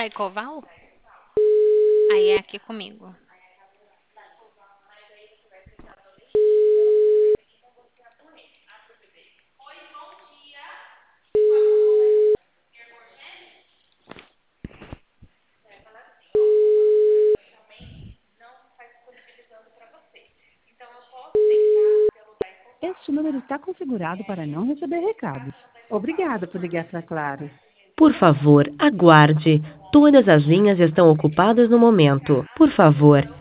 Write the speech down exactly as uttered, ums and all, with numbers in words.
Daicoval? Aí é aqui comigo. Este número está configurado para não receber recados. Obrigada por ligar para Claro. Por favor, aguarde. Todas as linhas estão ocupadas no momento. Por favor,